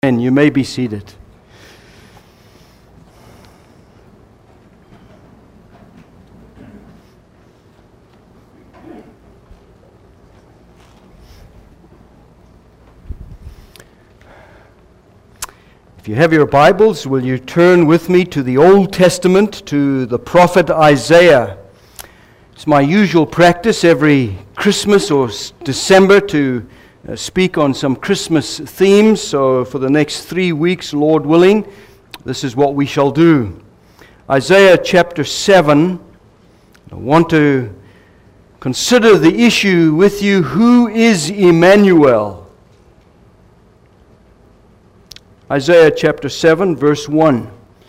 And you may be seated. If you have your Bibles, will you turn with me to the Old Testament, to the prophet Isaiah? It's my usual practice every Christmas or December to speak on some Christmas themes. So for the next 3 weeks, Lord willing, this is what we shall do. Isaiah chapter 7. I want to consider the issue with you, who is Emmanuel? Isaiah chapter 7, verse 1.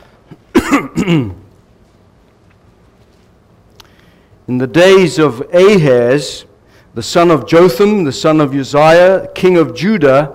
In the days of Ahaz, the son of Jotham, the son of Uzziah, king of Judah,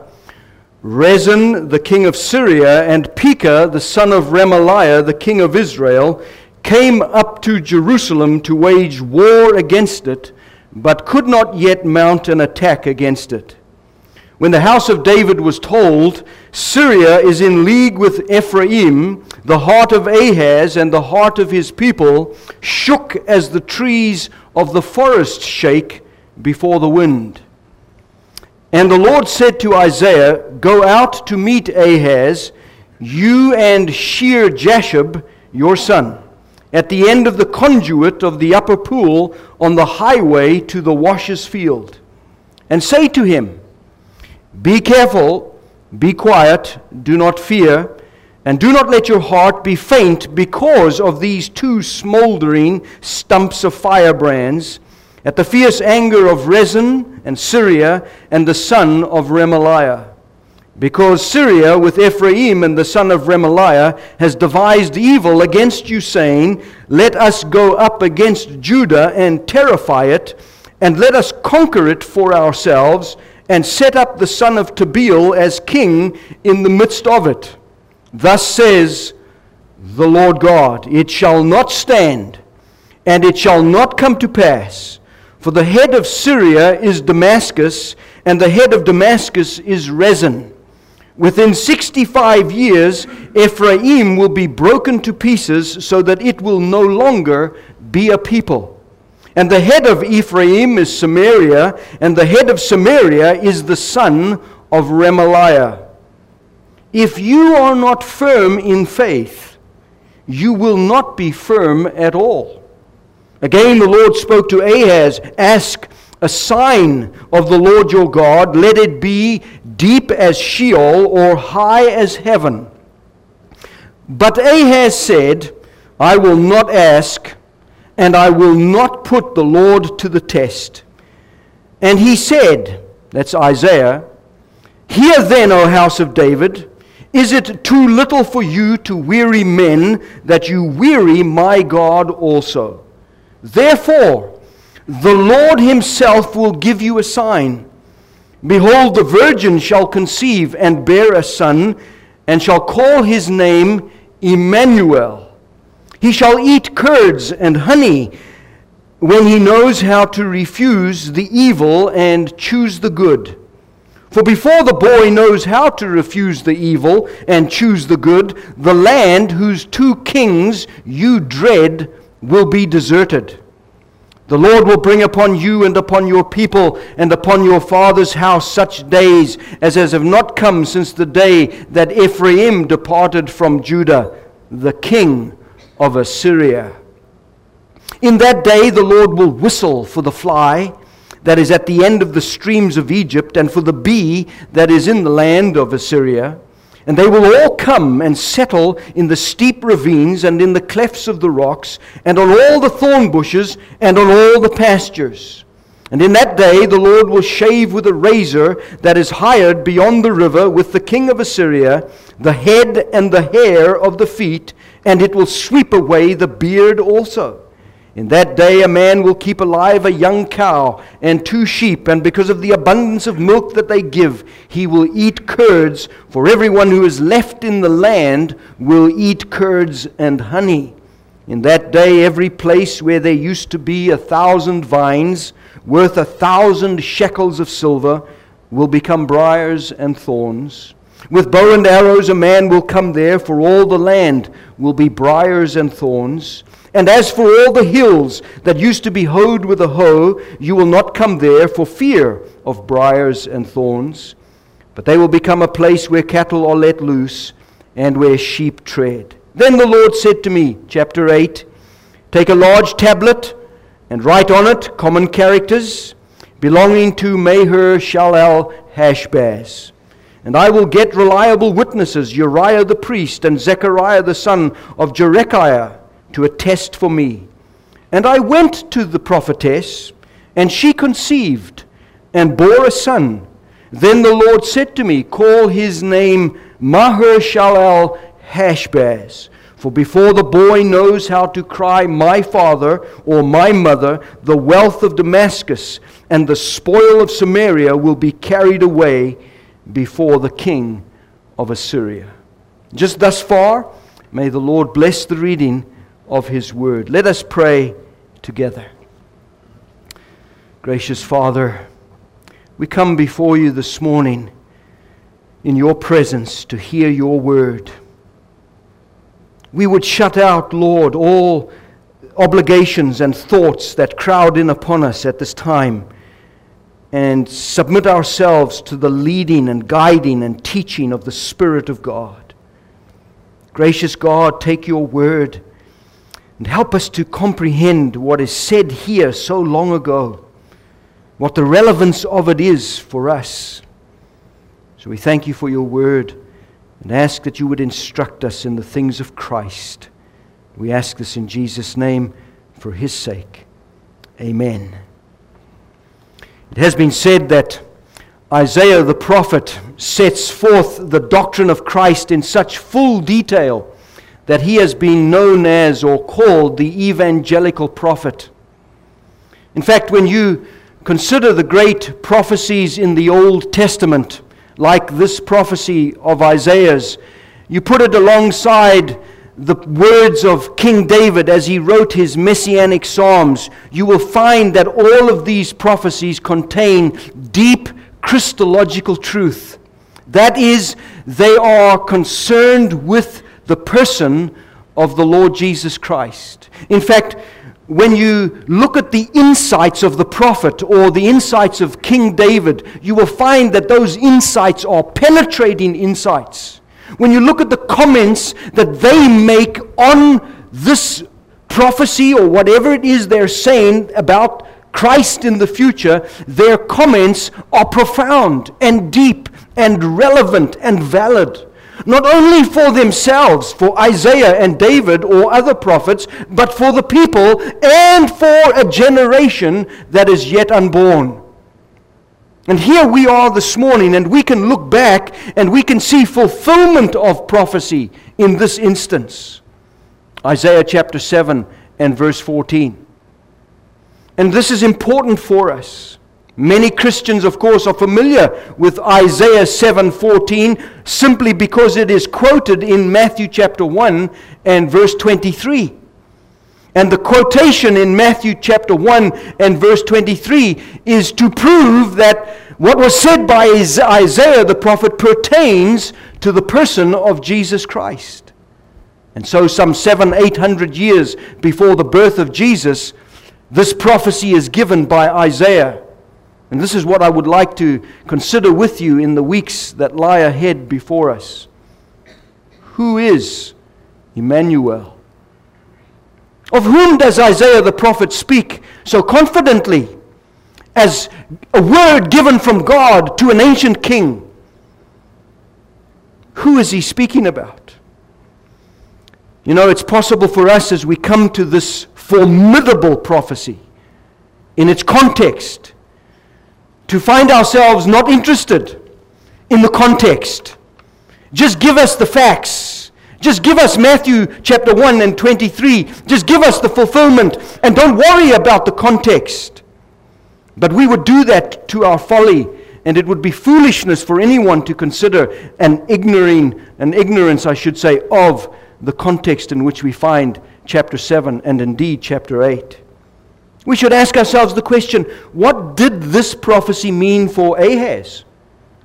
Rezin, the king of Syria, and Pekah, the son of Remaliah, the king of Israel, came up to Jerusalem to wage war against it, but could not yet mount an attack against it. When the house of David was told, Syria is in league with Ephraim, the heart of Ahaz and the heart of his people shook as the trees of the forest shake before the wind. And the Lord said to Isaiah, "Go out to meet Ahaz, you and Shear-Jashub, your son, at the end of the conduit of the upper pool on the highway to the washer's field. And say to him, be careful, be quiet, do not fear, and do not let your heart be faint because of these two smoldering stumps of firebrands, at the fierce anger of Rezin and Syria and the son of Remaliah. Because Syria with Ephraim and the son of Remaliah has devised evil against you, saying, let us go up against Judah and terrify it, and let us conquer it for ourselves, and set up the son of Tabeel as king in the midst of it. Thus says the Lord God, it shall not stand, and it shall not come to pass. For the head of Syria is Damascus, and the head of Damascus is Rezin. Within 65 years, Ephraim will be broken to pieces, so that it will no longer be a people. And the head of Ephraim is Samaria, and the head of Samaria is the son of Remaliah. If you are not firm in faith, you will not be firm at all. Again the Lord spoke to Ahaz, ask a sign of the Lord your God, let it be deep as Sheol or high as heaven. But Ahaz said, I will not ask, and I will not put the Lord to the test. And he said, that's Isaiah, hear then, O house of David, is it too little for you to weary men, that you weary my God also? Therefore, the Lord himself will give you a sign. Behold, the virgin shall conceive and bear a son, and shall call his name Emmanuel. He shall eat curds and honey when he knows how to refuse the evil and choose the good. For before the boy knows how to refuse the evil and choose the good, the land whose two kings you dread will be deserted. The Lord will bring upon you and upon your people and upon your father's house such days as have not come since the day that Ephraim departed from Judah, the king of Assyria. In that day the Lord will whistle for the fly that is at the end of the streams of Egypt, and for the bee that is in the land of Assyria. And they will all come and settle in the steep ravines and in the clefts of the rocks, and on all the thorn bushes and on all the pastures. And in that day the Lord will shave with a razor that is hired beyond the river with the king of Assyria, the head and the hair of the feet, and it will sweep away the beard also. In that day a man will keep alive a young cow and 2 sheep, and because of the abundance of milk that they give, he will eat curds, for everyone who is left in the land will eat curds and honey. In that day every place where there used to be 1,000 vines, worth 1,000 shekels of silver, will become briars and thorns. With bow and arrows a man will come there, for all the land will be briars and thorns. And as for all the hills that used to be hoed with a hoe, you will not come there for fear of briars and thorns. But they will become a place where cattle are let loose and where sheep tread. Then the Lord said to me, chapter 8, take a large tablet and write on it common characters belonging to Maher-Shalal-Hash-Baz. And I will get reliable witnesses, Uriah the priest and Zechariah the son of Jerechiah, to attest for me. And I went to the prophetess, and she conceived and bore a son. Then the Lord said to me, call his name Maher-Shalal-Hash-Baz. For before the boy knows how to cry, my father or my mother, the wealth of Damascus and the spoil of Samaria will be carried away before the king of Assyria. Just thus far, may the Lord bless the reading of his word. Let us pray together. Gracious Father, we come before you this morning in your presence to hear your word. We would shut out, Lord, all obligations and thoughts that crowd in upon us at this time, and submit ourselves to the leading and guiding and teaching of the Spirit of God. Gracious God, take your word and help us to comprehend what is said here so long ago, what the relevance of it is for us. So we thank you for your word and ask that you would instruct us in the things of Christ. We ask this in Jesus' name for his sake. Amen. It has been said that Isaiah the prophet sets forth the doctrine of Christ in such full detail that he has been known as or called the evangelical prophet. In fact, when you consider the great prophecies in the Old Testament, like this prophecy of Isaiah's, you put it alongside the words of King David as he wrote his messianic psalms, you will find that all of these prophecies contain deep Christological truth. That is, they are concerned with the person of the Lord Jesus Christ. In fact, when you look at the insights of the prophet or the insights of King David, you will find that those insights are penetrating insights. When you look at the comments that they make on this prophecy or whatever it is they're saying about Christ in the future, their comments are profound and deep and relevant and valid. Not only for themselves, for Isaiah and David or other prophets, but for the people and for a generation that is yet unborn. And here we are this morning, and we can look back and we can see fulfillment of prophecy in this instance. Isaiah chapter 7 and verse 14. And this is important for us. Many Christians, of course, are familiar with Isaiah 7:14 simply because it is quoted in Matthew chapter 1 and verse 23. And the quotation in Matthew chapter 1 and verse 23 is to prove that what was said by Isaiah the prophet pertains to the person of Jesus Christ. And so some 700-800 years before the birth of Jesus, this prophecy is given by Isaiah. And this is what I would like to consider with you in the weeks that lie ahead before us. Who is Emmanuel? Of whom does Isaiah the prophet speak so confidently as a word given from God to an ancient king? Who is he speaking about? You know, it's possible for us as we come to this formidable prophecy in its context to find ourselves not interested in the context. Just give us the facts. Just give us Matthew chapter 1 and 23. Just give us the fulfillment and don't worry about the context. But we would do that to our folly, and it would be foolishness for anyone to consider an ignorance, I should say, of the context in which we find chapter 7 and indeed chapter 8. We should ask ourselves the question, what did this prophecy mean for Ahaz?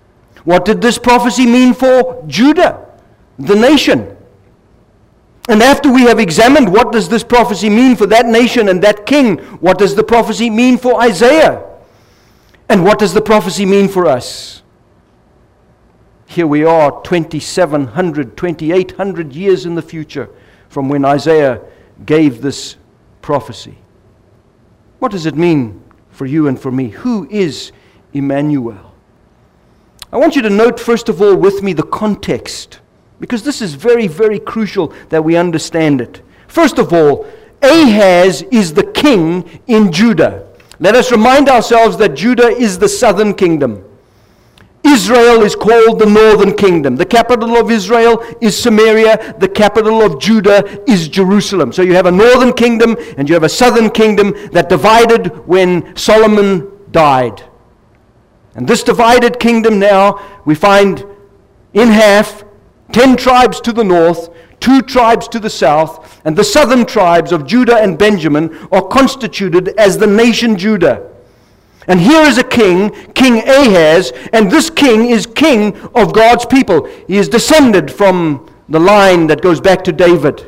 What did this prophecy mean for Judah, the nation? And after we have examined what does this prophecy mean for that nation and that king, what does the prophecy mean for Isaiah? And what does the prophecy mean for us? Here we are, 2,700, 2,800 years in the future from when Isaiah gave this prophecy. What does it mean for you and for me? Who is Emmanuel? I want you to note, first of all, with me the context, because this is very, very crucial that we understand it. First of all, Ahaz is the king in Judah. Let us remind ourselves that Judah is the southern kingdom. Israel is called the northern kingdom. The capital of Israel is Samaria. The capital of Judah is Jerusalem. So you have a northern kingdom and you have a southern kingdom that divided when Solomon died. And this divided kingdom now we find in half, 10 tribes to the north, 2 tribes to the south, and the southern tribes of Judah and Benjamin are constituted as the nation Judah. And here is a king, King Ahaz, and this king is king of God's people. He is descended from the line that goes back to David.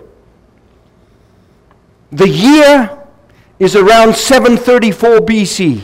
The year is around 734 BC.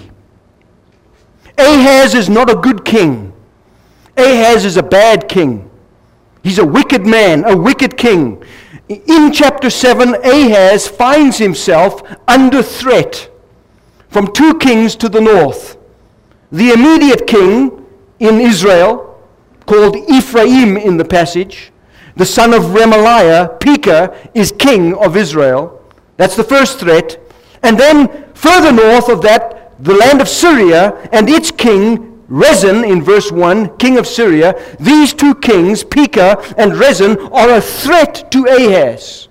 Ahaz is not a good king. Ahaz is a bad king. He's a wicked man, a wicked king. In chapter 7, Ahaz finds himself under threat from 2 kings to the north. The immediate king in Israel, called Ephraim in the passage, the son of Remaliah, Pekah, is king of Israel. That's the first threat. And then further north of that, the land of Syria and its king, Rezin, in verse 1, king of Syria. These 2 kings, Pekah and Rezin, are a threat to Ahaz.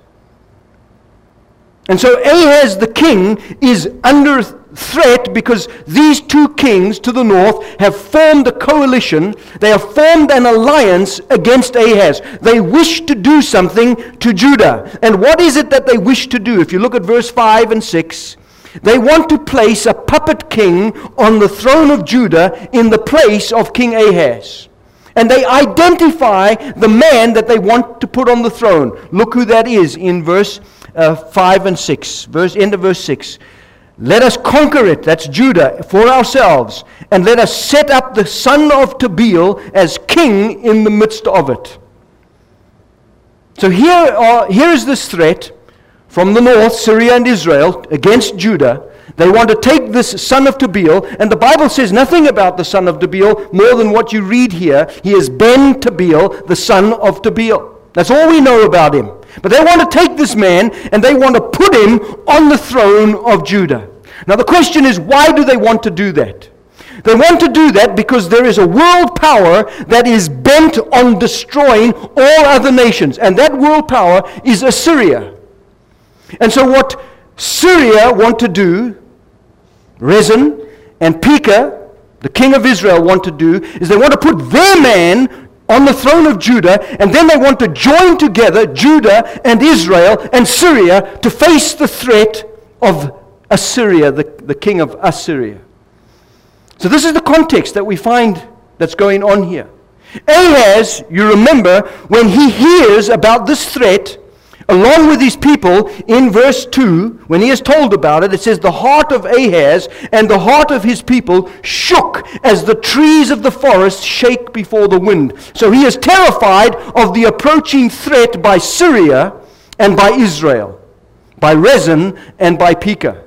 And so Ahaz the king is under threat because these 2 kings to the north have formed a coalition. They have formed an alliance against Ahaz. They wish to do something to Judah. And what is it that they wish to do? If you look at verse 5 and 6, they want to place a puppet king on the throne of Judah in the place of King Ahaz. And they identify the man that they want to put on the throne. Look who that is in verse 5 and 6. End of verse 6. Let us conquer it, that's Judah, for ourselves, and let us set up the son of Tabeel as king in the midst of it. So here is this threat from the north, Syria and Israel, against Judah. They want to take this son of Tabeel, and the Bible says nothing about the son of Tabeel more than what you read here. He is Ben Tabeel, the son of Tabeel. That's all we know about him. But they want to take this man, and they want to put him on the throne of Judah. Now the question is, why do they want to do that? They want to do that because there is a world power that is bent on destroying all other nations, and that world power is Assyria. And so what Syria want to do, Rezin and Pekah, the king of Israel, want to do, is they want to put their man on the throne of Judah, and then they want to join together Judah and Israel and Syria to face the threat of Assyria, the king of Assyria. So this is the context that we find that's going on here. Ahaz, you remember, when he hears about this threat, along with his people, in verse 2, when he is told about it, it says, the heart of Ahaz and the heart of his people shook as the trees of the forest shake before the wind. So he is terrified of the approaching threat by Syria and by Israel, by Rezin and by Pekah.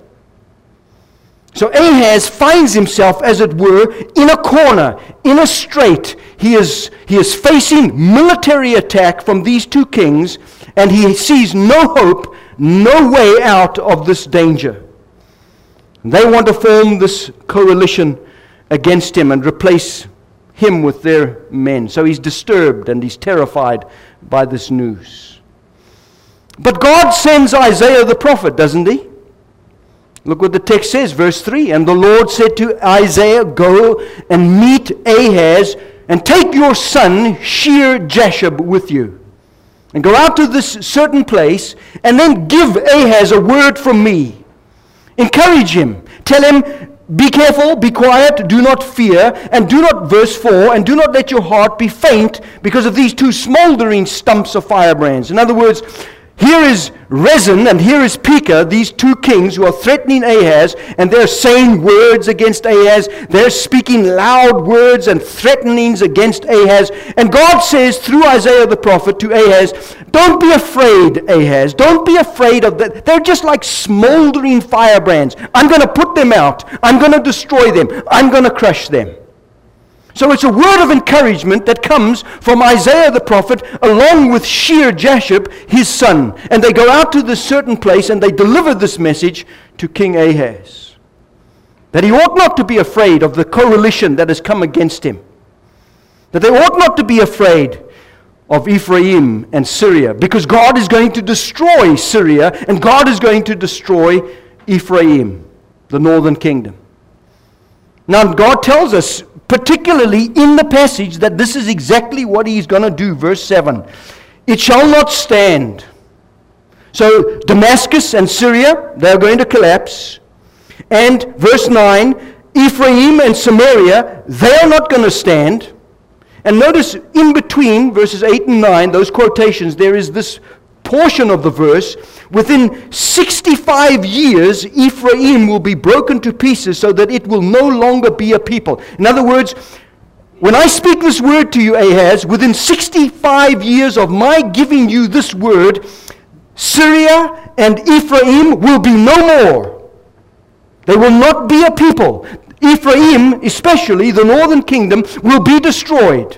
So Ahaz finds himself, as it were, in a corner, in a strait. He is facing military attack from these 2 kings, and he sees no hope, no way out of this danger. They want to form this coalition against him and replace him with their men. So he's disturbed and he's terrified by this news. But God sends Isaiah the prophet, doesn't he? Look what the text says, verse 3. And the Lord said to Isaiah, go and meet Ahaz, and take your son Shear-Jashub with you. And go out to this certain place, and then give Ahaz a word from me. Encourage him. Tell him, be careful, be quiet, do not fear, and do not, verse 4, and do not let your heart be faint because of these two smoldering stumps of firebrands. In other words, here is Rezin and here is Pekah, these two kings who are threatening Ahaz, and they're saying words against Ahaz. They're speaking loud words and threatenings against Ahaz. And God says through Isaiah the prophet to Ahaz, don't be afraid, Ahaz. Don't be afraid of that. They're just like smoldering firebrands. I'm going to put them out. I'm going to destroy them. I'm going to crush them. So it's a word of encouragement that comes from Isaiah the prophet along with Shear-Jashub, his son. And they go out to this certain place and they deliver this message to King Ahaz. That he ought not to be afraid of the coalition that has come against him. That they ought not to be afraid of Ephraim and Syria, because God is going to destroy Syria and God is going to destroy Ephraim, the northern kingdom. Now God tells us, particularly in the passage, that this is exactly what he's going to do. Verse 7, it shall not stand. So Damascus and Syria, they're going to collapse. And verse 9, Ephraim and Samaria, they are not going to stand. And notice in between verses 8 and 9, those quotations, there is this portion of the verse, within 65 years, Ephraim will be broken to pieces so that it will no longer be a people. In other words, when I speak this word to you, Ahaz, within 65 years of my giving you this word, Syria and Ephraim will be no more. They will not be a people. Ephraim, especially the northern kingdom, will be destroyed.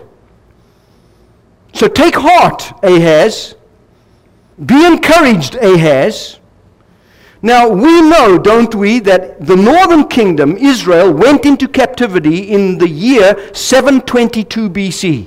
So take heart, Ahaz. Be encouraged, Ahaz. Now, we know, don't we, that the northern kingdom, Israel, went into captivity in the year 722 BC.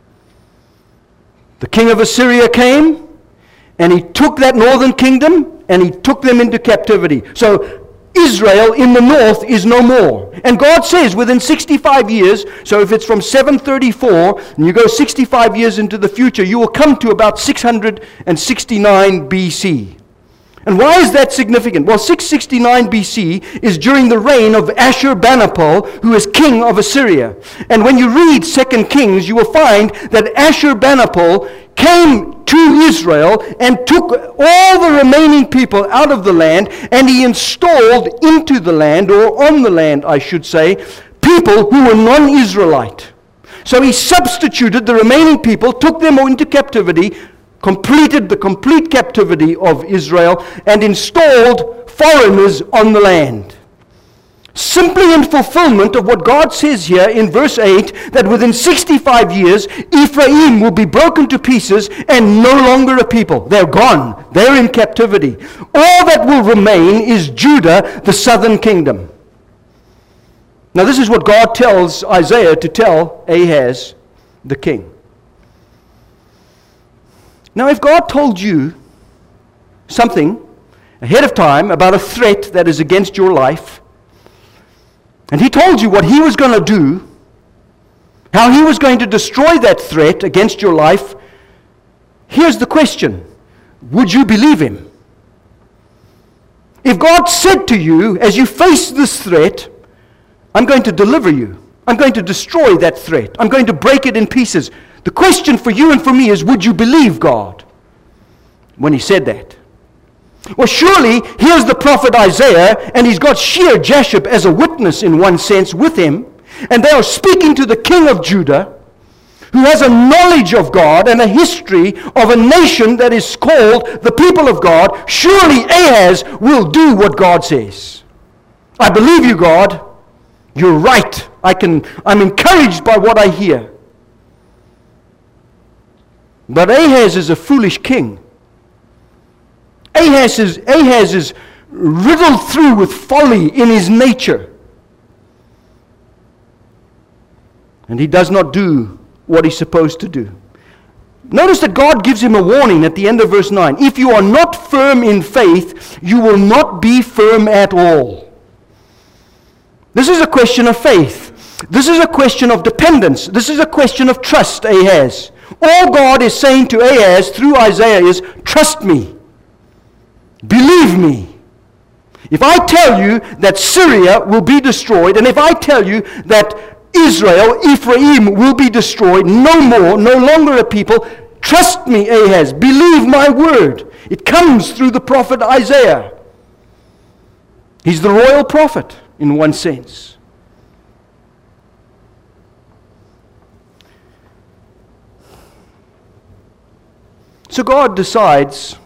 The king of Assyria came, and he took that northern kingdom, and he took them into captivity. So Israel in the north is no more. And God says within 65 years, so if it's from 734, and you go 65 years into the future, you will come to about 669 BC. And why is that significant? Well, 669 BC is during the reign of Ashurbanipal, who is king of Assyria. And when you read 2 Kings, you will find that Ashurbanipal came to Israel and took all the remaining people out of the land, and he installed into the land, or on the land, I should say, people who were non-Israelite. So he substituted the remaining people, took them into captivity, completed the complete captivity of Israel, and installed foreigners on the land. Simply in fulfillment of what God says here in verse 8, that within 65 years, Ephraim will be broken to pieces and no longer a people. They're gone. They're in captivity. All that will remain is Judah, the southern kingdom. Now this is what God tells Isaiah to tell Ahaz, the king. Now if God told you something ahead of time about a threat that is against your life, and he told you what he was going to do, how he was going to destroy that threat against your life, here's the question. Would you believe him? If God said to you, as you face this threat, I'm going to deliver you. I'm going to destroy that threat. I'm going to break it in pieces. The question for you and for me is, would you believe God when he said that? Well, surely, here's the prophet Isaiah, and he's got Shear-Jashub as a witness in one sense with him, and they are speaking to the king of Judah, who has a knowledge of God and a history of a nation that is called the people of God. Surely Ahaz will do what God says. I believe you, God. You're right. I'm encouraged by what I hear. But Ahaz is a foolish king. Ahaz is riddled through with folly in his nature. And he does not do what he's supposed to do. Notice that God gives him a warning at the end of verse 9. If you are not firm in faith, you will not be firm at all. This is a question of faith. This is a question of dependence. This is a question of trust, Ahaz. All God is saying to Ahaz through Isaiah is, trust me. Believe me. If I tell you that Syria will be destroyed, and if I tell you that Israel, Ephraim, will be destroyed, no more, no longer a people, trust me, Ahaz, believe my word. It comes through the prophet Isaiah. He's the royal prophet, in one sense. So God decides,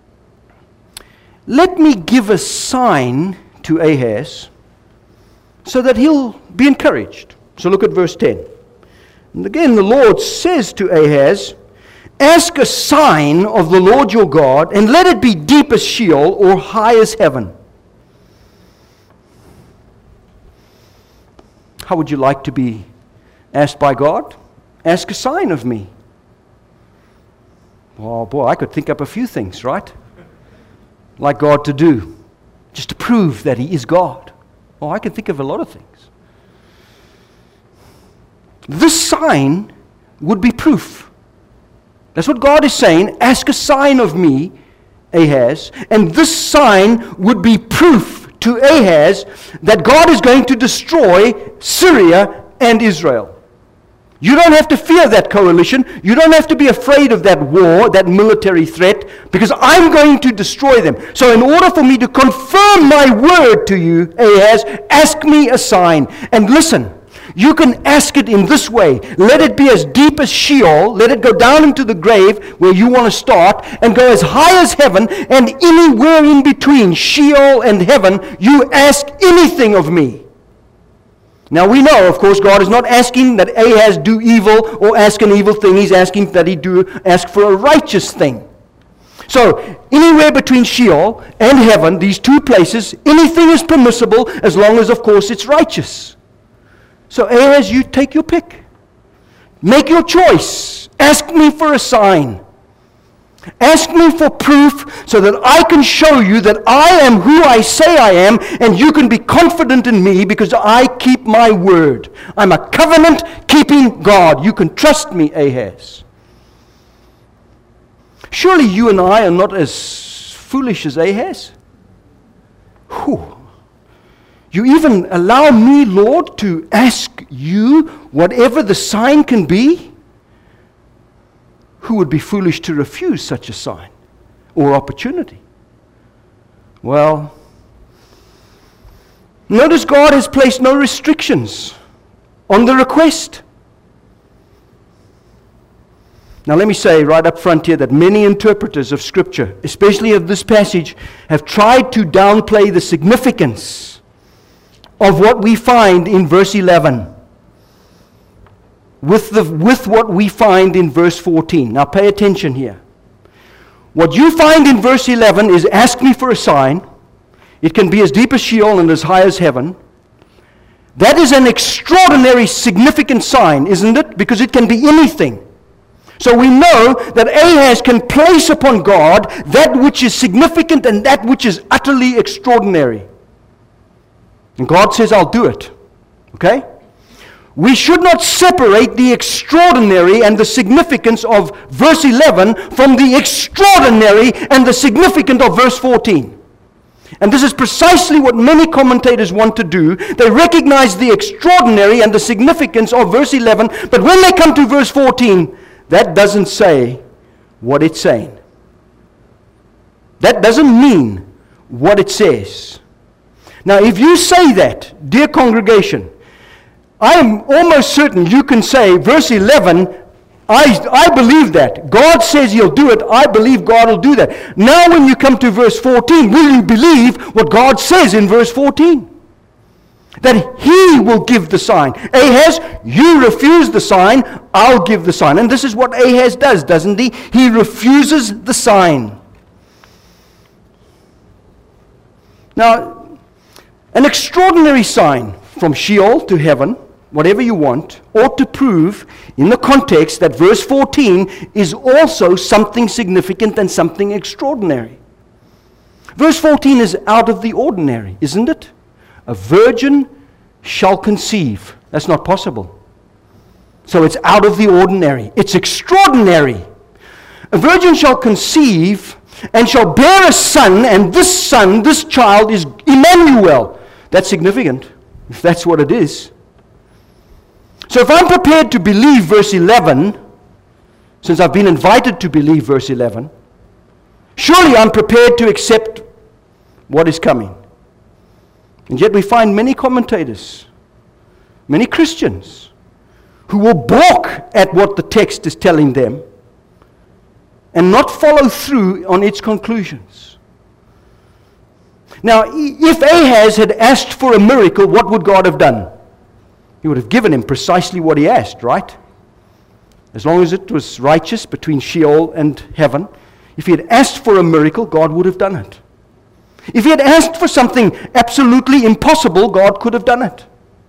let me give a sign to Ahaz so that he'll be encouraged. So look at verse 10. And again the Lord says to Ahaz, ask a sign of the Lord your God, and let it be deep as Sheol or high as heaven. How would you like to be asked by God? Ask a sign of me. Oh boy, I could think up a few things, right? Like God to do, just to prove that He is God. Oh, I can think of a lot of things. This sign would be proof. That's what God is saying. Ask a sign of me, Ahaz, and this sign would be proof to Ahaz that God is going to destroy Syria and Israel. You don't have to fear that coalition. You don't have to be afraid of that war, that military threat, because I'm going to destroy them. So in order for me to confirm my word to you, Ahaz, ask me a sign. And listen, you can ask it in this way. Let it be as deep as Sheol. Let it go down into the grave where you want to start, and go as high as heaven, and anywhere in between Sheol and heaven, you ask anything of me. Now we know, of course, God is not asking that Ahaz do evil or ask an evil thing. He's asking that he ask for a righteous thing. So, anywhere between Sheol and heaven, these two places, anything is permissible as long as, of course, it's righteous. So Ahaz, you take your pick. Make your choice. Ask me for a sign. Ask me for proof so that I can show you that I am who I say I am, and you can be confident in me because I keep my word. I'm a covenant-keeping God. You can trust me, Ahaz. Surely you and I are not as foolish as Ahaz. Whew. You even allow me, Lord, to ask you whatever the sign can be? Who would be foolish to refuse such a sign or opportunity? Well, notice God has placed no restrictions on the request. Now let me say right up front here that many interpreters of Scripture, especially of this passage, have tried to downplay the significance of what we find in verse 11 with what we find in verse 14. Now pay attention here. What you find in verse 11 is ask me for a sign. It can be as deep as Sheol and as high as heaven. That is an extraordinary significant sign, isn't it? Because it can be anything. So we know that Ahaz can place upon God that which is significant and that which is utterly extraordinary. And God says, I'll do it. Okay? We should not separate the extraordinary and the significance of verse 11 from the extraordinary and the significant of verse 14. And this is precisely what many commentators want to do. They recognize the extraordinary and the significance of verse 11, but when they come to verse 14, that doesn't say what it's saying. That doesn't mean what it says. Now, if you say that, dear congregation, I am almost certain you can say, verse 11, I believe that. God says He'll do it. I believe God will do that. Now when you come to verse 14, will you believe what God says in verse 14? That He will give the sign. Ahaz, you refuse the sign, I'll give the sign. And this is what Ahaz does, doesn't he? He refuses the sign. Now, an extraordinary sign from Sheol to heaven, whatever you want, ought to prove in the context that verse 14 is also something significant and something extraordinary. Verse 14 is out of the ordinary, isn't it? A virgin shall conceive. That's not possible. So it's out of the ordinary. It's extraordinary. A virgin shall conceive and shall bear a son, and this son, this child, is Emmanuel. That's significant, if that's what it is. So if I'm prepared to believe verse 11, since I've been invited to believe verse 11, surely I'm prepared to accept what is coming. And yet we find many commentators, many Christians, who will balk at what the text is telling them and not follow through on its conclusions. Now, if Ahaz had asked for a miracle, what would God have done? He would have given him precisely what he asked, right? As long as it was righteous between Sheol and heaven. If he had asked for a miracle, God would have done it. If he had asked for something absolutely impossible, God could have done it.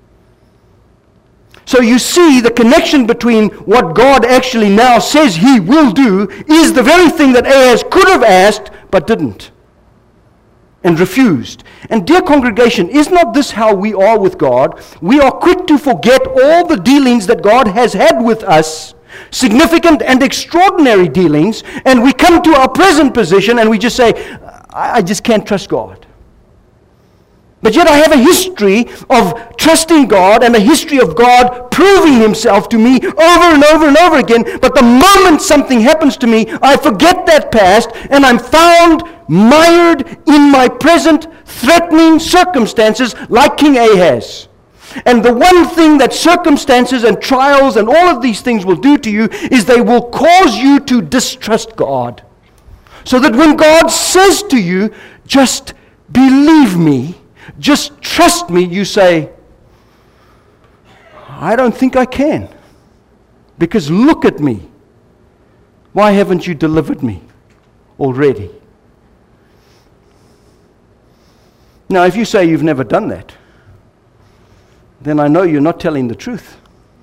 So you see, the connection between what God actually now says he will do is the very thing that Ahaz could have asked but didn't and refused. And dear congregation, is not this how we are with God? We are quick to forget all the dealings that God has had with us, significant and extraordinary dealings, and we come to our present position and we just say, I just can't trust God. But yet I have a history of trusting God and a history of God proving himself to me over and over and over again. But the moment something happens to me, I forget that past and I'm found mired in my present threatening circumstances like King Ahaz. And the one thing that circumstances and trials and all of these things will do to you is they will cause you to distrust God. So that when God says to you, just believe me, just trust me, you say, I don't think I can. Because look at me. Why haven't you delivered me already? Now, if you say you've never done that, then I know you're not telling the truth.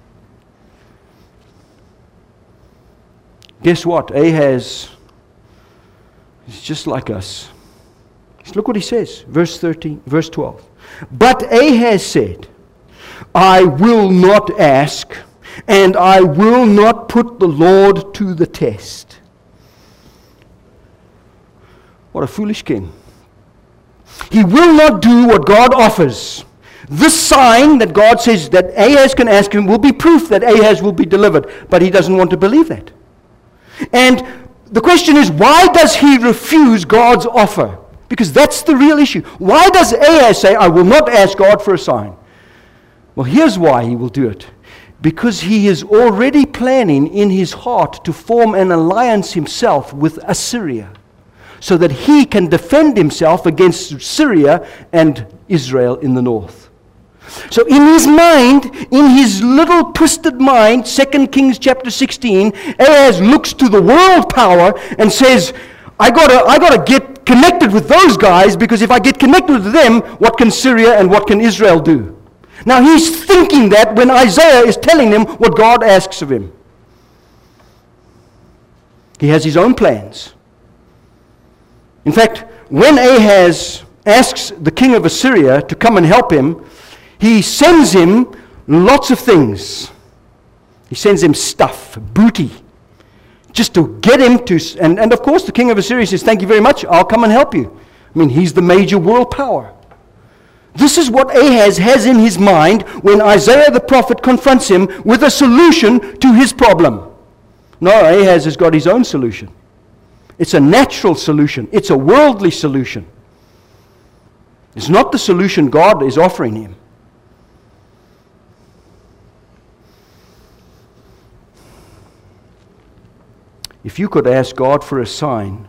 Guess what? Ahaz is just like us. Look what he says, verse 12. But Ahaz said, I will not ask, and I will not put the Lord to the test. What a foolish king. He will not do what God offers. This sign that God says that Ahaz can ask him will be proof that Ahaz will be delivered, but he doesn't want to believe that. And the question is, why does he refuse God's offer? Because that's the real issue. Why does Ahaz say, I will not ask God for a sign? Well, here's why he will do it. Because he is already planning in his heart to form an alliance himself with Assyria, so that he can defend himself against Syria and Israel in the north. So in his mind, in his little twisted mind, 2 Kings chapter 16, Ahaz looks to the world power and says, I gotta get connected with those guys, because if I get connected with them, what can Syria and what can Israel do? Now he's thinking that when Isaiah is telling him what God asks of him. He has his own plans. In fact, when Ahaz asks the king of Assyria to come and help him, he sends him lots of things. He sends him stuff, booty, just to get him to, and of course the king of Assyria says, thank you very much, I'll come and help you. I mean, he's the major world power. This is what Ahaz has in his mind when Isaiah the prophet confronts him with a solution to his problem. No, Ahaz has got his own solution. It's a natural solution. It's a worldly solution. It's not the solution God is offering him. If you could ask God for a sign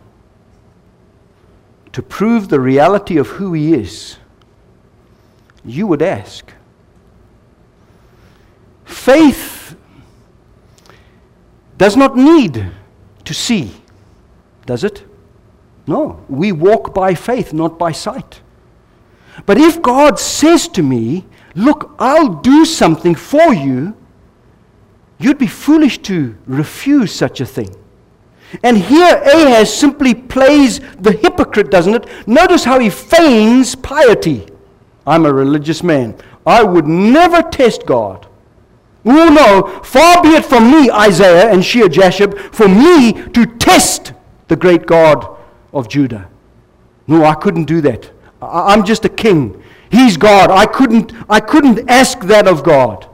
to prove the reality of who he is, you would ask. Faith does not need to see, does it? No, we walk by faith, not by sight. But if God says to me, look, I'll do something for you, you'd be foolish to refuse such a thing. And here Ahaz simply plays the hypocrite, doesn't it? Notice how he feigns piety. I'm a religious man. I would never test God. Oh no, far be it from me, Isaiah and Shear-Jashub, for me to test the great God of Judah. No, I couldn't do that. I'm just a king. He's God. I couldn't ask that of God.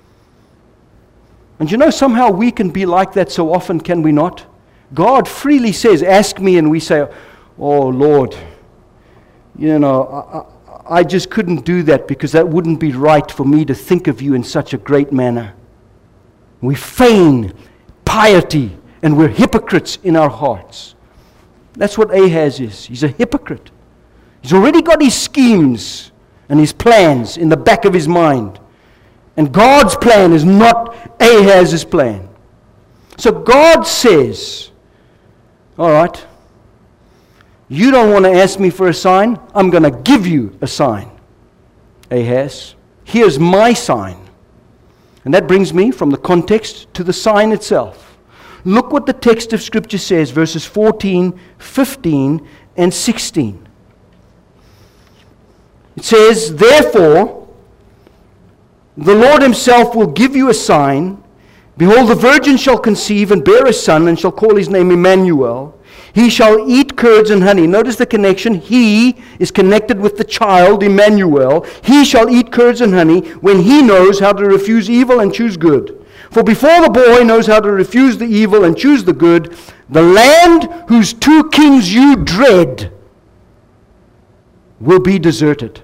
And somehow we can be like that so often, can we not? God freely says, ask me, and we say, oh Lord, I just couldn't do that because that wouldn't be right for me to think of you in such a great manner. We feign piety and we're hypocrites in our hearts. That's what Ahaz is. He's a hypocrite. He's already got his schemes and his plans in the back of his mind. And God's plan is not Ahaz's plan. So God says, all right, you don't want to ask me for a sign? I'm going to give you a sign. Ahaz, here's my sign. And that brings me from the context to the sign itself. Look what the text of Scripture says, verses 14, 15, and 16. It says, therefore, the Lord himself will give you a sign. Behold, the virgin shall conceive and bear a son, and shall call his name Emmanuel. He shall eat curds and honey. Notice the connection. He is connected with the child, Emmanuel. He shall eat curds and honey when he knows how to refuse evil and choose good. For before the boy knows how to refuse the evil and choose the good, the land whose two kings you dread will be deserted.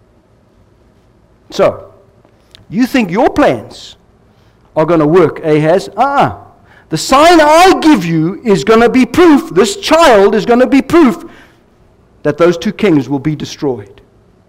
So, you think your plans are going to work, Ahaz? The sign I give you is going to be proof, this child is going to be proof that those two kings will be destroyed.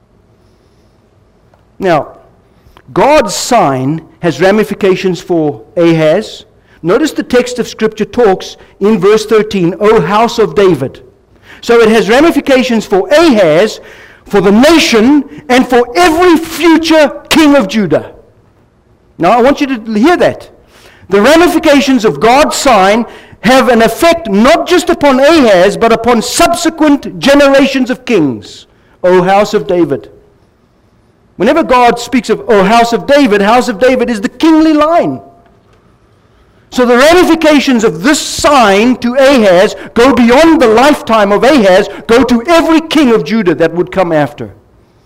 Now, God's sign has ramifications for Ahaz. Notice the text of Scripture talks in verse 13, O house of David. So it has ramifications for Ahaz, for the nation, and for every future king of Judah. Now I want you to hear that. The ramifications of God's sign have an effect not just upon Ahaz, but upon subsequent generations of kings. O house of David. Whenever God speaks of, O house of David is the kingly line. So the ramifications of this sign to Ahaz go beyond the lifetime of Ahaz, go to every king of Judah that would come after.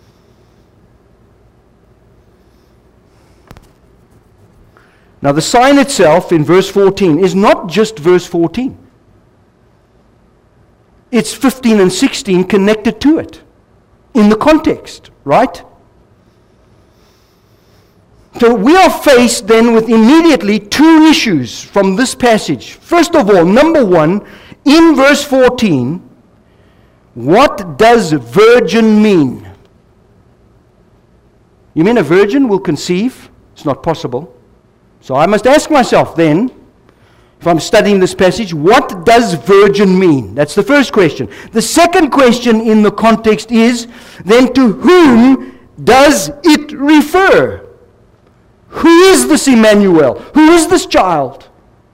Now the sign itself in verse 14 is not just verse 14. It's 15 and 16 connected to it in the context, right? So we are faced then with immediately two issues from this passage. First of all, number one, in verse 14, what does virgin mean? You mean a virgin will conceive? It's not possible. So I must ask myself then, if I'm studying this passage, what does virgin mean? That's the first question. The second question in the context is, then to whom does it refer? Who is this Emmanuel? Who is this child?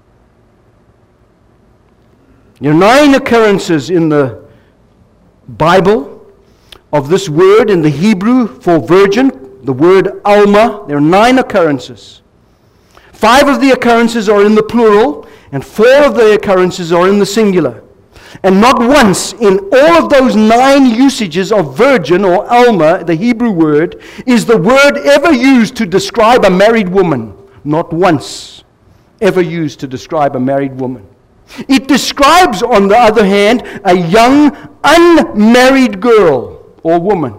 There are 9 occurrences in the Bible of this word in the Hebrew for virgin, the word Alma. There are 9 occurrences. 5 of the occurrences are in the plural, and 4 of the occurrences are in the singular. And not once in all of those 9 usages of virgin or Alma, the Hebrew word, is the word ever used to describe a married woman. Not once ever used to describe a married woman. It describes, on the other hand, a young, unmarried girl or woman.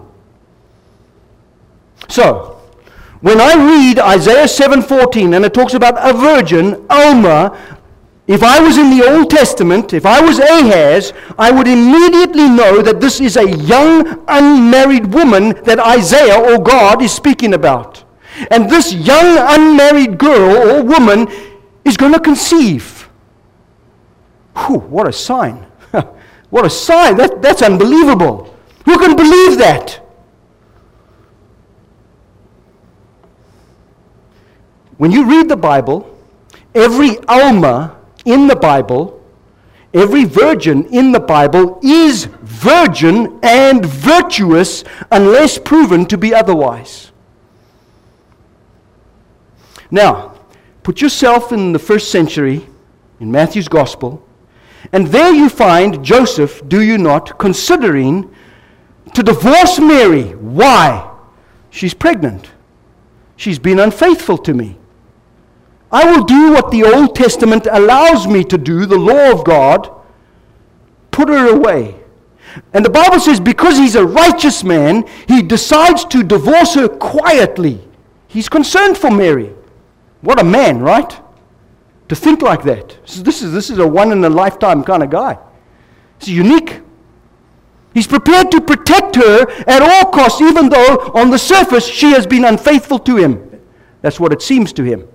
So, when I read Isaiah 7:14 and it talks about a virgin, Alma, if I was in the Old Testament, if I was Ahaz, I would immediately know that this is a young, unmarried woman that Isaiah or God is speaking about. And this young, unmarried girl or woman is going to conceive. Whew, what a sign. What a sign. That's unbelievable. Who can believe that? When you read the Bible, every Alma in the Bible, every virgin in the Bible is virgin and virtuous unless proven to be otherwise. Now, put yourself in the first century, in Matthew's Gospel, And there you find Joseph, do you not, considering to divorce Mary. Why? She's pregnant. She's been unfaithful to me. I will do what the Old Testament allows me to do, the law of God, put her away. And the Bible says because he's a righteous man, he decides to divorce her quietly. He's concerned for Mary. What a man, right? To think like that. This is a one-in-a-lifetime kind of guy. It's unique. He's prepared to protect her at all costs, even though on the surface she has been unfaithful to him. That's what it seems to him.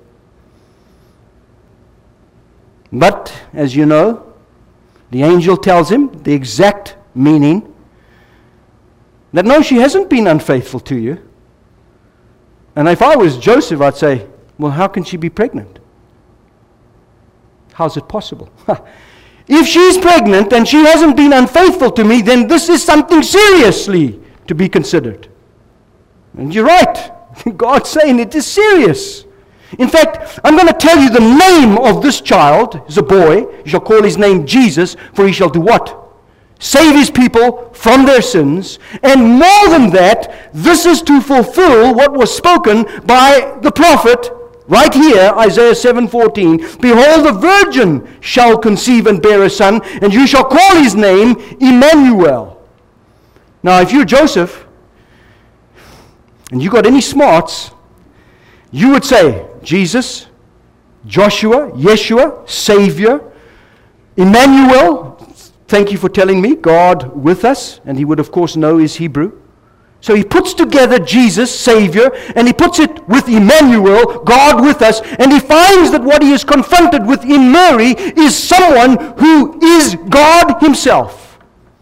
But, as you know, the angel tells him the exact meaning that no, she hasn't been unfaithful to you. And if I was Joseph, I'd say, well, how can she be pregnant? How's it possible? If she's pregnant and she hasn't been unfaithful to me, then this is something seriously to be considered. And you're right. God's saying it is serious. In fact, I'm going to tell you the name of this child. He's a boy. You shall call his name Jesus, for he shall do what? Save his people from their sins. And more than that, this is to fulfill what was spoken by the prophet right here, Isaiah 7:14. Behold, the virgin shall conceive and bear a son, and you shall call his name Emmanuel. Now, if you're Joseph, and you got any smarts, you would say, Jesus, Joshua, Yeshua, Savior, Emmanuel, thank you for telling me, God with us. And he would, of course, know his Hebrew. So he puts together Jesus, Savior, and he puts it with Emmanuel, God with us, and he finds that what he is confronted with in Mary is someone who is God himself.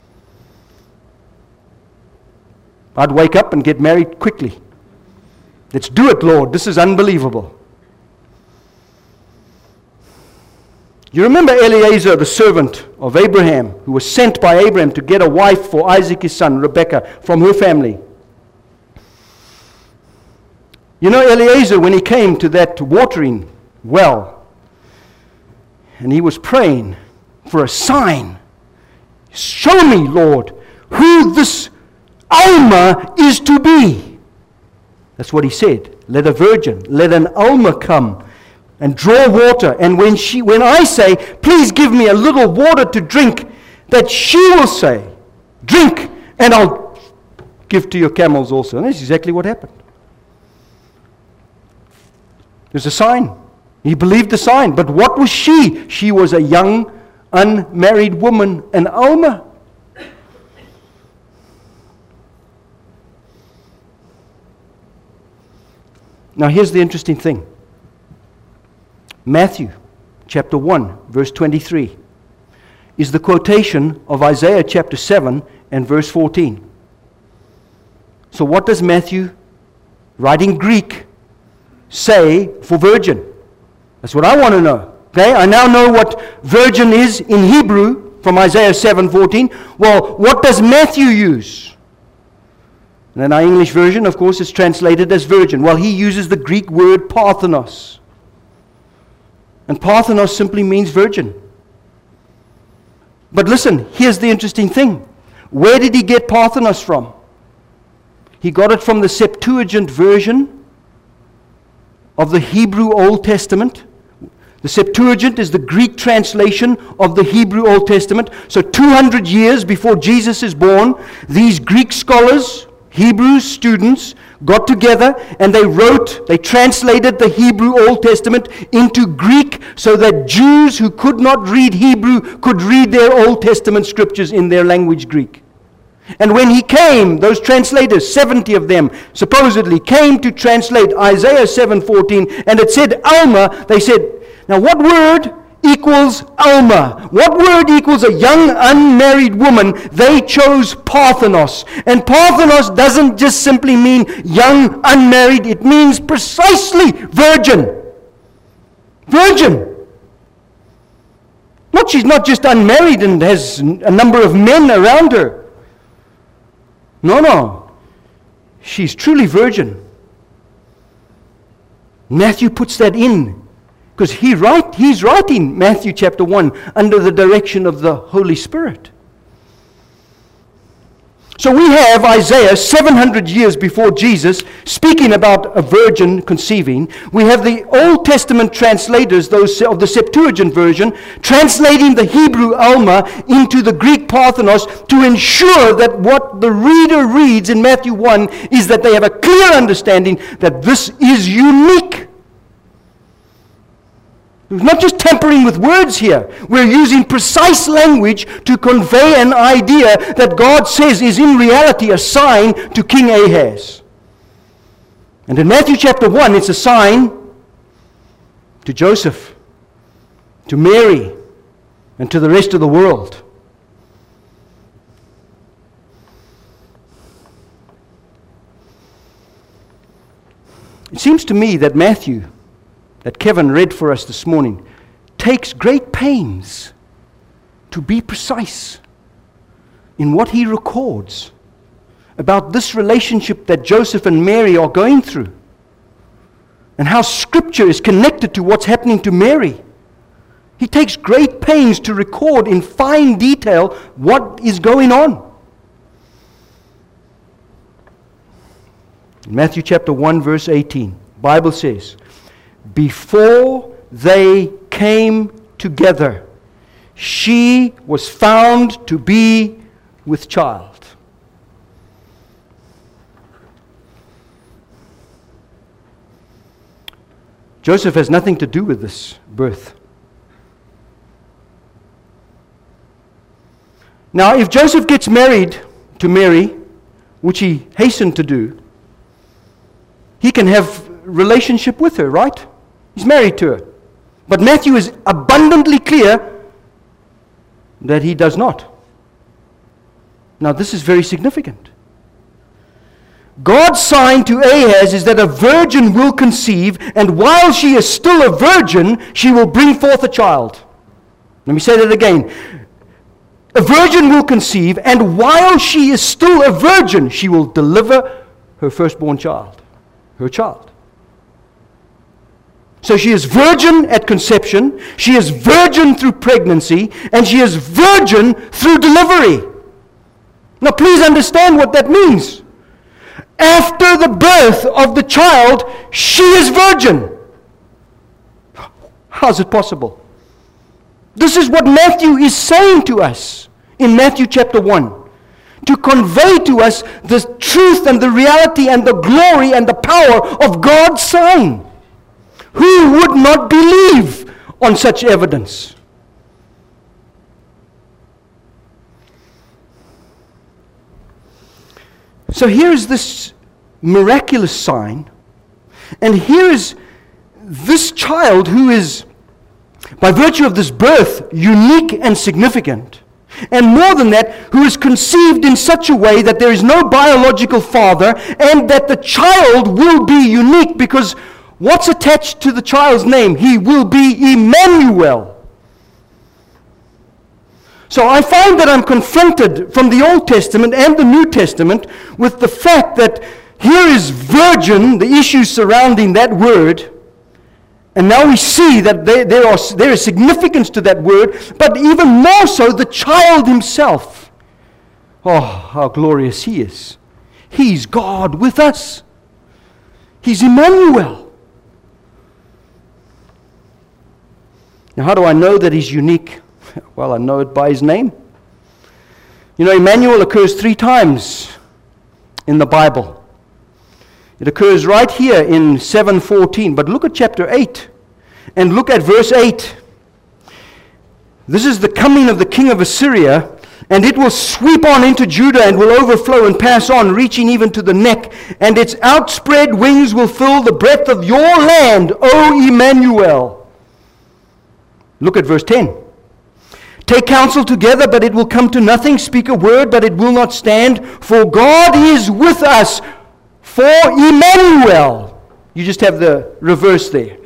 I'd wake up and get married quickly. Let's do it, Lord. This is unbelievable. You remember Eliezer, the servant of Abraham, who was sent by Abraham to get a wife for Isaac his son, Rebekah, from her family. You know Eliezer, when he came to that watering well, and he was praying for a sign. Show me, Lord, who this Alma is to be. That's what he said. Let a virgin, let an Alma come and draw water. And when I say, please give me a little water to drink, that she will say, drink, and I'll give to your camels also. And that's exactly what happened. There's a sign. He believed the sign. But what was she? She was a young, unmarried woman, an Alma. Now here's the interesting thing. Matthew chapter 1, verse 23 is the quotation of Isaiah chapter 7 and verse 14. So what does Matthew, writing Greek, say for virgin? That's what I want to know. Okay, I now know what virgin is in Hebrew from Isaiah 7:14. Well, what does Matthew use? And in our English version, of course, it's translated as virgin. Well, he uses the Greek word parthenos. And parthenos simply means virgin. But listen, here's the interesting thing. Where did he get parthenos from? He got it from the Septuagint version of the Hebrew Old Testament. The Septuagint is the Greek translation of the Hebrew Old Testament. So 200 years before Jesus is born, these Greek scholars, Hebrew students, got together and they translated the Hebrew Old Testament into Greek so that Jews who could not read Hebrew could read their Old Testament scriptures in their language Greek. And when he came, those translators, 70 of them supposedly, came to translate Isaiah 7:14, and it said Alma. They said, now what word equals Alma? What word equals a young unmarried woman? They chose Parthenos. And Parthenos doesn't just simply mean young unmarried. It means precisely virgin. Virgin. She's not just unmarried and has a number of men around her. No. She's truly virgin. Matthew puts that in Because he's writing Matthew chapter 1 under the direction of the Holy Spirit. So we have Isaiah 700 years before Jesus speaking about a virgin conceiving. We have the Old Testament translators, those of the Septuagint version, translating the Hebrew Alma into the Greek Parthenos to ensure that what the reader reads in Matthew 1 is that they have a clear understanding that this is unique. We're not just tampering with words here. We're using precise language to convey an idea that God says is in reality a sign to King Ahaz. And in Matthew chapter 1, it's a sign to Joseph, to Mary, and to the rest of the world. It seems to me that Matthew, that Kevin read for us this morning, takes great pains to be precise in what he records about this relationship that Joseph and Mary are going through, and how Scripture is connected to what's happening to Mary. He takes great pains to record in fine detail what is going on. In Matthew chapter 1, verse 18, the Bible says, before they came together, she was found to be with child. Joseph has nothing to do with this birth. Now, if Joseph gets married to Mary, which he hastened to do, he can have relationship with her, right? He's married to her. But Matthew is abundantly clear that he does not. Now, this is very significant. God's sign to Ahaz is that a virgin will conceive, and while she is still a virgin, she will bring forth a child. Let me say that again. A virgin will conceive, and while she is still a virgin, she will deliver her firstborn child, her child. So she is virgin at conception, she is virgin through pregnancy, and she is virgin through delivery. Now please understand what that means. After the birth of the child, she is virgin. How is it possible? This is what Matthew is saying to us in Matthew chapter 1. To convey to us the truth and the reality and the glory and the power of God's sign. Who would not believe on such evidence? So here is this miraculous sign, and here is this child who is, by virtue of this birth, unique and significant. And more than that, who is conceived in such a way that there is no biological father, and that the child will be unique because what's attached to the child's name? He will be Emmanuel. So I find that I'm confronted from the Old Testament and the New Testament with the fact that here is virgin, the issues surrounding that word, and now we see that there is significance to that word, but even more so the child himself. Oh, how glorious he is. He's God with us. He's Emmanuel. Now, how do I know that he's unique? Well, I know it by his name. You know, Emmanuel occurs 3 times in the Bible. It occurs right here in 7:14. But look at chapter 8 and look at verse 8. This is the coming of the king of Assyria, and it will sweep on into Judah and will overflow and pass on, reaching even to the neck, and its outspread wings will fill the breadth of your land, O Emmanuel. Look at verse 10. Take counsel together, but it will come to nothing. Speak a word, but it will not stand. For God is with us. For Emmanuel. You just have the reverse there.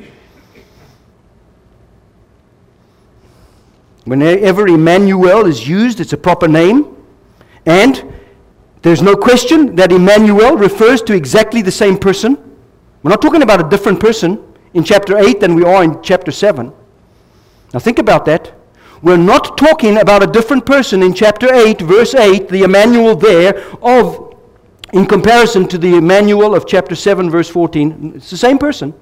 Whenever Emmanuel is used, it's a proper name. And there's no question that Emmanuel refers to exactly the same person. We're not talking about a different person. in chapter 8 than we are in chapter 7. Now think about that. We're not talking about a different person in chapter 8, verse 8, the Emmanuel there, in comparison to the Emmanuel of chapter 7, verse 14. It's the same person.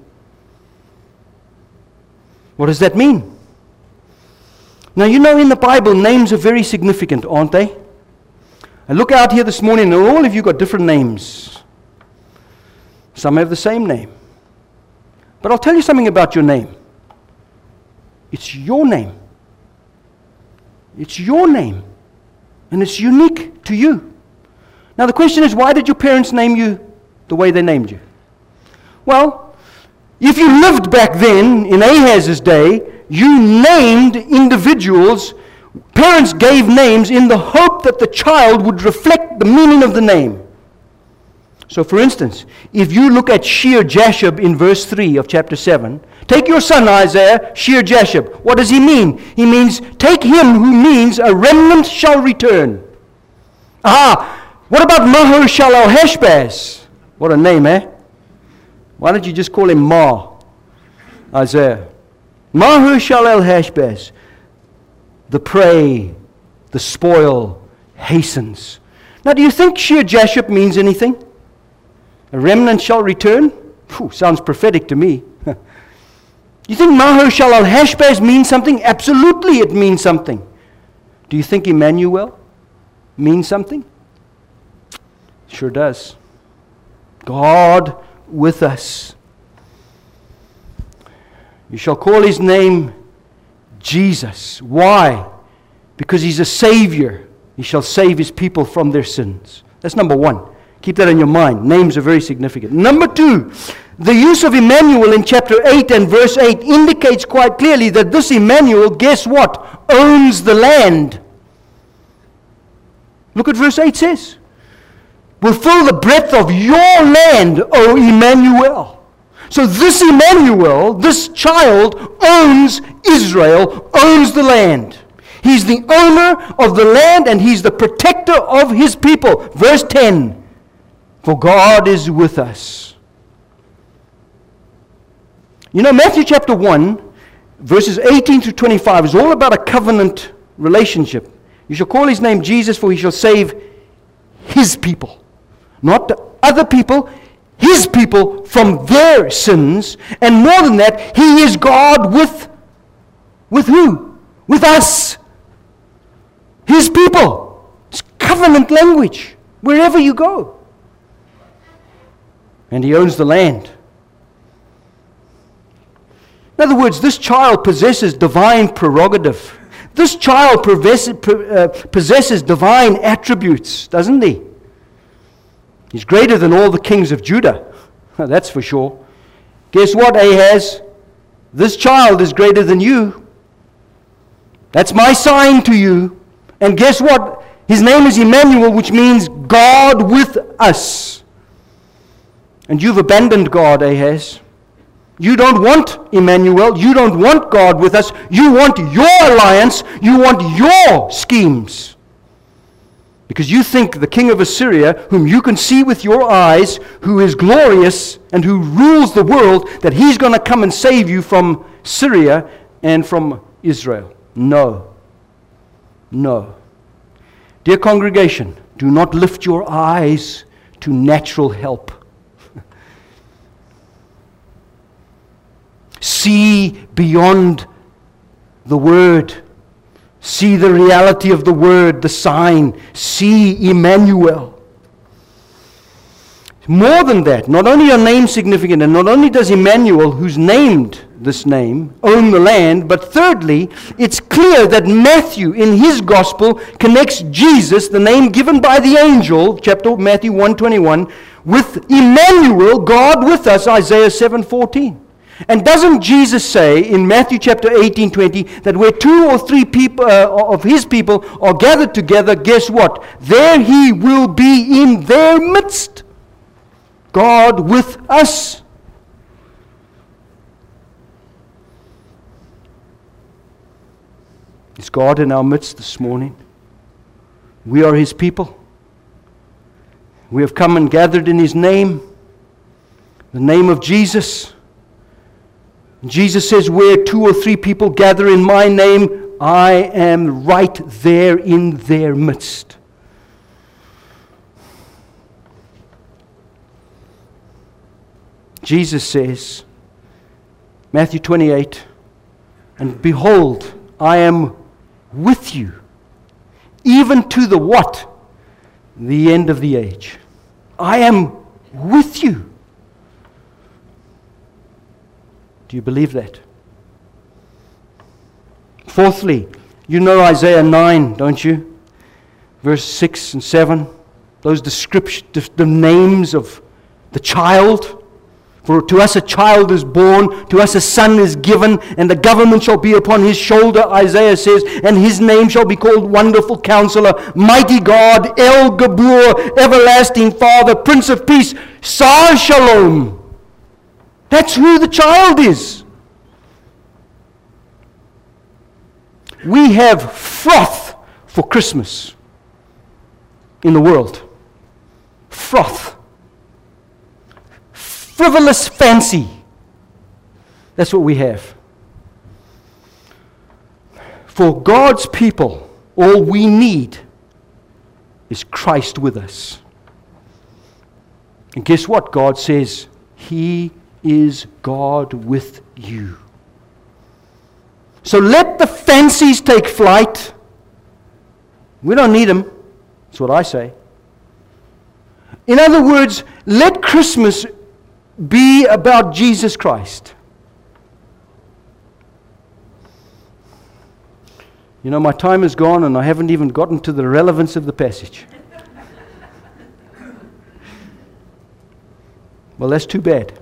What does that mean? Now, you know, in the Bible, names are very significant, aren't they? I look out here this morning, and all of you got different names. Some have the same name. But I'll tell you something about your name. It's your name. It's your name. And it's unique to you. Now the question is, why did your parents name you the way they named you? Well, if you lived back then, in Ahaz's day, you named individuals. Parents gave names in the hope that the child would reflect the meaning of the name. So for instance, if you look at Shear-Jashub in verse 3 of chapter 7, take your son Isaiah, Shear-Jashub. What does he mean? He means, take him who means a remnant shall return. What about Maher-Shalal-Hashbaz? What a name, eh? Why don't you just call him Ma, Isaiah? Maher-Shalal-Hashbaz. The prey, the spoil, hastens. Now, do you think Shear-Jashub means anything? A remnant shall return? Sounds prophetic to me. You think Maher-Shalal-Hashbaz means something? Absolutely it means something. Do you think Emmanuel means something? Sure does. God with us. You shall call his name Jesus. Why? Because he's a Savior. He shall save his people from their sins. That's number one. Keep that in your mind. Names are very significant. Number two, the use of Emmanuel in chapter 8 and verse 8 indicates quite clearly that this Emmanuel, guess what? Owns the land. Look at verse 8 says. Will fill the breadth of your land, O Emmanuel. So this Emmanuel, this child, owns Israel, owns the land. He's the owner of the land and he's the protector of his people. Verse 10. For God is with us. You know, Matthew chapter 1, verses 18 to 25 is all about a covenant relationship. You shall call his name Jesus, for he shall save his people. Not the other people, his people from their sins. And more than that, he is God with who? With us. His people. It's covenant language. Wherever you go. And he owns the land. In other words, this child possesses divine prerogative. This child possesses divine attributes, doesn't he? He's greater than all the kings of Judah. That's for sure. Guess what, Ahaz? This child is greater than you. That's my sign to you. And guess what? His name is Emmanuel, which means God with us. And you've abandoned God, Ahaz. You don't want Emmanuel. You don't want God with us. You want your alliance. You want your schemes. Because you think the king of Assyria, whom you can see with your eyes, who is glorious and who rules the world, that he's going to come and save you from Syria and from Israel. No. No. Dear congregation, do not lift your eyes to natural help. See beyond the word. See the reality of the word, the sign. See Emmanuel. More than that, not only are names significant, and not only does Emmanuel, who's named this name, own the land, but thirdly, it's clear that Matthew, in his gospel, connects Jesus, the name given by the angel, Matthew 1:21, with Emmanuel, God with us, Isaiah 7:14. And doesn't Jesus say in Matthew chapter 18:20 that where two or three people of his people are gathered together, guess what? There he will be in their midst. God with us. Is God in our midst this morning? We are his people. We have come and gathered in his name, the name of Jesus. Jesus says, where 2 or 3 people gather in my name, I am right there in their midst. Jesus says, Matthew 28, and behold, I am with you, even to the what? The end of the age. I am with you. Do you believe that? Fourthly, you know Isaiah 9, don't you? Verse 6 and 7. Those descriptions, the names of the child. For to us a child is born, to us a son is given, and the government shall be upon his shoulder, Isaiah says, and his name shall be called Wonderful Counselor, Mighty God, El Gabor, Everlasting Father, Prince of Peace, Sar Shalom. That's who the child is. We have froth for Christmas in the world. Froth. Frivolous fancy. That's what we have. For God's people, all we need is Christ with us. And guess what? God says, He is God with you. So let the fancies take flight. We don't need them. That's what I say. In other words, let Christmas be about Jesus Christ. You know, my time is gone and I haven't even gotten to the relevance of the passage. Well, that's too bad.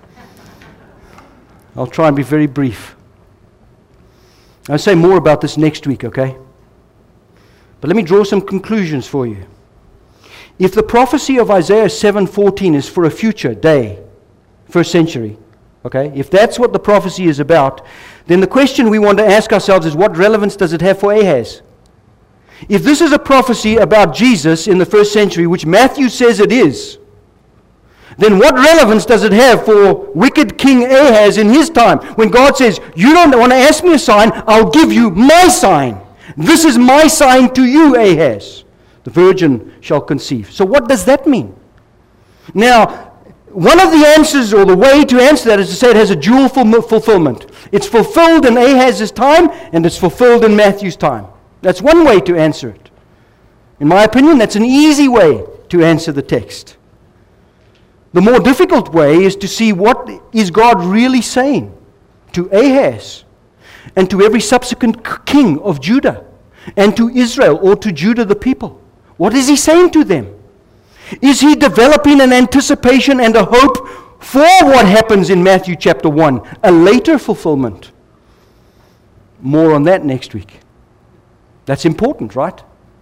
I'll try and be very brief. I'll say more about this next week, okay? But let me draw some conclusions for you. If the prophecy of Isaiah 7:14 is for a future day, first century, okay? If that's what the prophecy is about, then the question we want to ask ourselves is, what relevance does it have for Ahaz? If this is a prophecy about Jesus in the first century, which Matthew says it is, then what relevance does it have for wicked King Ahaz in his time, when God says, you don't want to ask me a sign, I'll give you my sign. This is my sign to you, Ahaz. The virgin shall conceive. So what does that mean? Now, one of the answers, or the way to answer that, is to say it has a dual fulfillment. It's fulfilled in Ahaz's time, and it's fulfilled in Matthew's time. That's one way to answer it. In my opinion, that's an easy way to answer the text. The more difficult way is to see what is God really saying to Ahaz and to every subsequent king of Judah and to Israel, or to Judah the people. What is he saying to them? Is he developing an anticipation and a hope for what happens in Matthew chapter 1, a later fulfillment? More on that next week. That's important, right?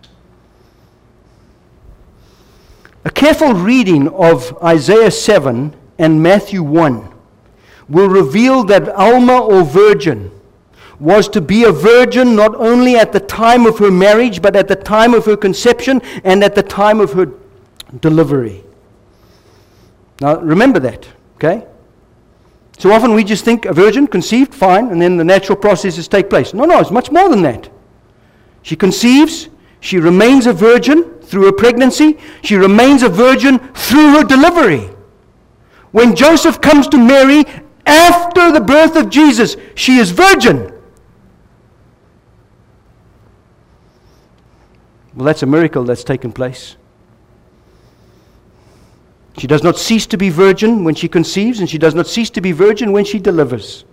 A careful reading of Isaiah 7 and Matthew 1 will reveal that Alma, or virgin, was to be a virgin not only at the time of her marriage, but at the time of her conception and at the time of her delivery. Now remember that, okay? So often we just think a virgin conceived, fine, and then the natural processes take place. No, it's much more than that. She conceives, she remains a virgin through her pregnancy, she remains a virgin through her delivery. When Joseph comes to Mary after the birth of Jesus, she is virgin. Well, that's a miracle that's taken place. She does not cease to be virgin when she conceives, and she does not cease to be virgin when she delivers.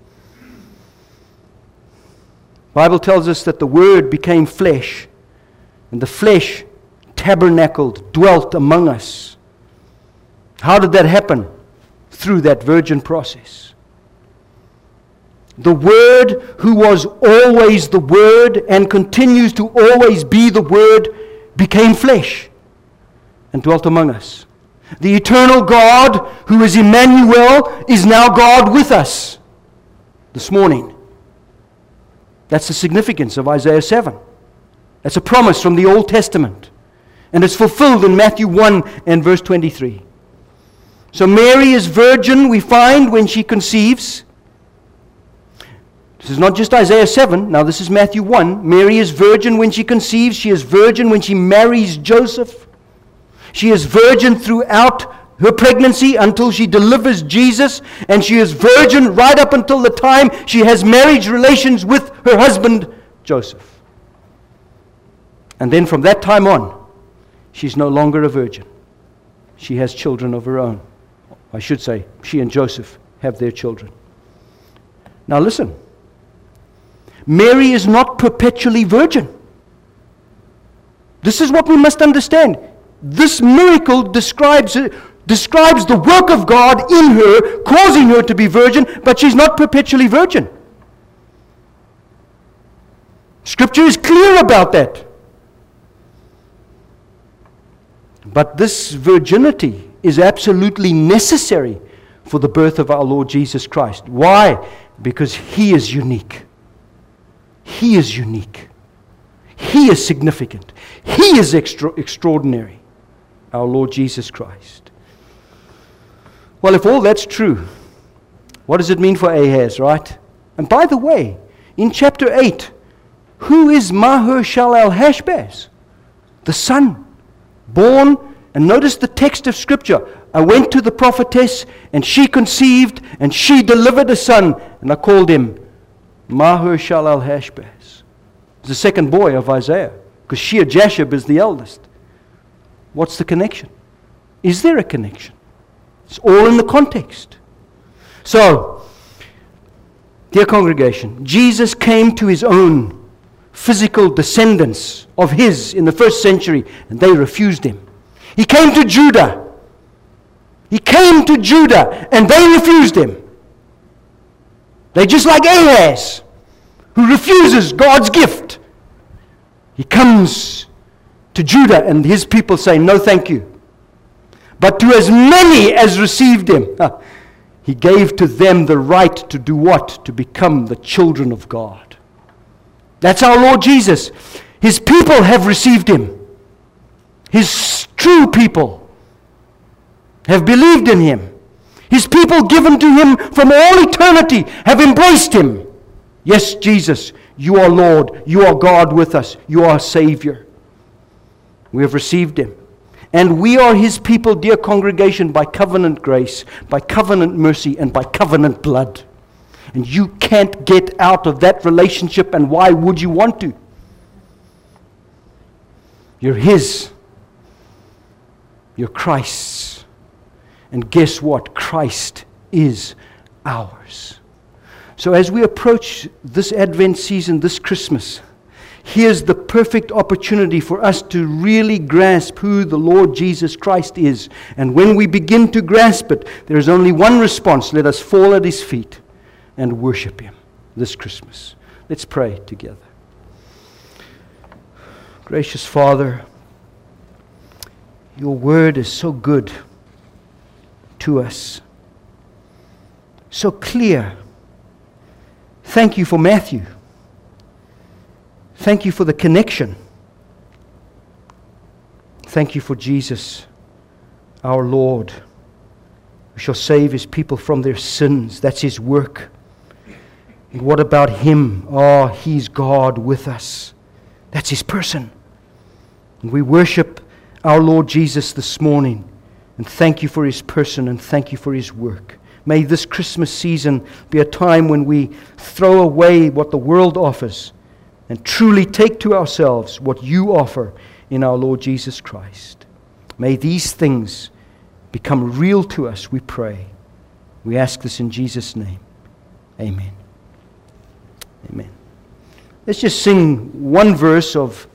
The Bible tells us that the Word became flesh, and the flesh tabernacled, dwelt among us. How did that happen? Through that virgin process. The Word, who was always the Word and continues to always be the Word, became flesh and dwelt among us. The eternal God, who is Emmanuel, is now God with us this morning. That's the significance of Isaiah 7. That's a promise from the Old Testament. And it's fulfilled in Matthew 1 and verse 23. So Mary is virgin, we find, when she conceives. This is not just Isaiah 7. Now this is Matthew 1. Mary is virgin when she conceives. She is virgin when she marries Joseph. She is virgin throughout her pregnancy until she delivers Jesus. And she is virgin right up until the time she has marriage relations with her husband, Joseph. And then from that time on, she's no longer a virgin. She has children of her own. I should say, she and Joseph have their children. Now listen. Mary is not perpetually virgin. This is what we must understand. This miracle describes the work of God in her, causing her to be virgin, but she's not perpetually virgin. Scripture is clear about that. But this virginity is absolutely necessary for the birth of our Lord Jesus Christ. Why? Because He is unique. He is unique. He is significant. He is extraordinary. Our Lord Jesus Christ. Well, if all that's true, what does it mean for Ahaz, right? And by the way, in chapter 8, who is Maher-shalal-Hashbaz? The son, born, and notice the text of Scripture. I went to the prophetess, and she conceived, and she delivered a son, and I called him Maher-shalal-Hashbaz. He's the second boy of Isaiah, because Shear-Jashub is the eldest. What's the connection? Is there a connection? It's all in the context. So, dear congregation, Jesus came to His own physical descendants of His in the first century, and they refused Him. He came to Judah. He came to Judah, and they refused Him. They're just like Ahaz, who refuses God's gift. He comes to Judah, and his people say, no thank you. But to as many as received Him, He gave to them the right to do what? To become the children of God. That's our Lord Jesus. His people have received Him. His true people have believed in Him. His people given to Him from all eternity have embraced Him. Yes, Jesus, You are Lord. You are God with us. You are Savior. We have received Him. And we are His people, dear congregation, by covenant grace, by covenant mercy, and by covenant blood. And you can't get out of that relationship, and why would you want to? You're His. You're Christ's. And guess what? Christ is ours. So as we approach this Advent season, this Christmas, here's the perfect opportunity for us to really grasp who the Lord Jesus Christ is. And when we begin to grasp it, there is only one response. Let us fall at His feet and worship Him this Christmas. Let's pray together. Gracious Father, Your word is so good to us, so clear. Thank You for Matthew. Thank You for the connection. Thank You for Jesus, our Lord, who shall save His people from their sins. That's His work. And what about Him? Oh, He's God with us. That's His person. And we worship our Lord Jesus this morning. And thank You for His person, and thank You for His work. May this Christmas season be a time when we throw away what the world offers and truly take to ourselves what You offer in our Lord Jesus Christ. May these things become real to us, we pray. We ask this in Jesus' name. Amen. Amen. Let's just sing one verse of